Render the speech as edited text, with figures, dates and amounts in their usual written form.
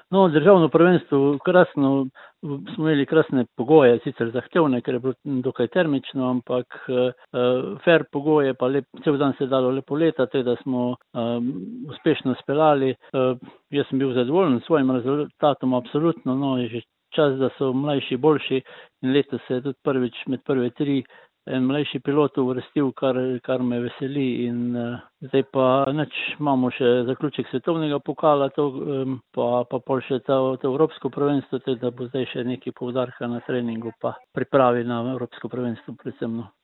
No, državno prvenstvo, krasno, smo imeli krasne pogoje, sicer zahtevne, ker je bilo dokaj termično, ampak fair pogoje, pa cel dan se je dalo lepo letati, da smo uspešno speljali. Jaz sem bil zadovoljen s svojim rezultatom, absolutno, no, je že čas, da so mlajši boljši in letos se je tudi prvič med prve tri en mlajši pilot uvrstil, kar me veseli in zdaj pa imamo še zaključek svetovnega pokala, pa pol še to evropsko prvenstvo, da bo zdaj še nekaj poudarka na treningu pa pripravi na evropsko prvenstvo predvsem.